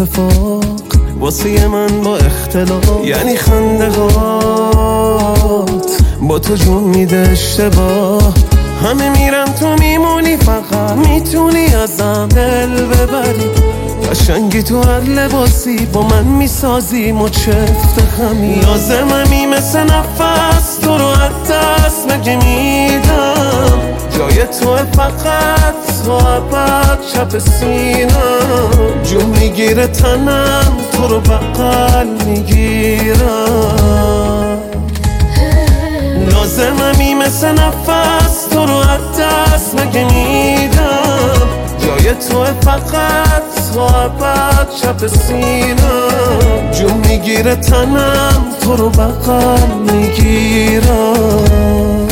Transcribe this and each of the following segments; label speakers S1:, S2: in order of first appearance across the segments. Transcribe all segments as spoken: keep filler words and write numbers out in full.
S1: اتفاق واسه من با اختلاف، یعنی خنده هات با تو جون میده اشتباه. همه میرن تو میمونی، فقط میتونی ازم دل ببری. قشنگی تو هر لباسی با من میسازی مچفت خمی. لازممی مثل نفس تو رو از دست مگه میدم. جای تو فقط تو ابد چپ سینم. جون میگیره تنم تو رو بغل میگیرم. لازممی مثل نفس تو رو از دست مگه میدم. جای تو فقط تو ابد چپ سینم. جون میگیره تنم تو رو بغل میگیرم.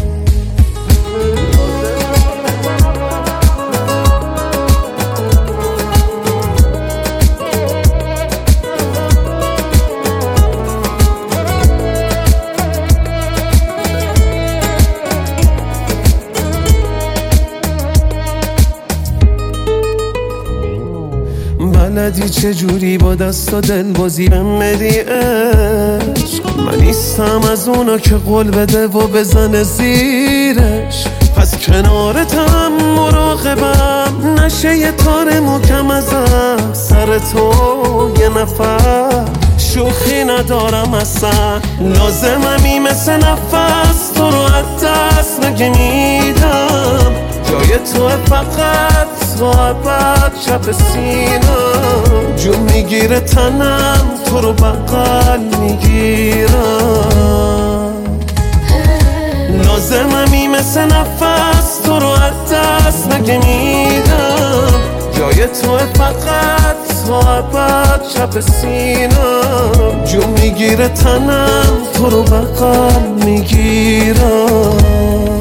S1: بلدی چجوری با دست و دل بازی بهم بدی عشق. من نیستم از اونا که قول بده و بزنه زیرش. پس کنارتم مراقبم نشه یه تار محکم ازم. سر تو یه نفر شوخی ندارم اصلا. لازممی مثل نفس تو رو از دست نگه میدم. جای تو فقط تو ابد چپ سینم. جون میگیره تنم تو رو بغل میگیرم. لازممی مثل نفس تو رو از دست نگه میدم. جای تو فقط تو ابد چپ سینم. جون میگیره تنم تو رو بغل میگیرم.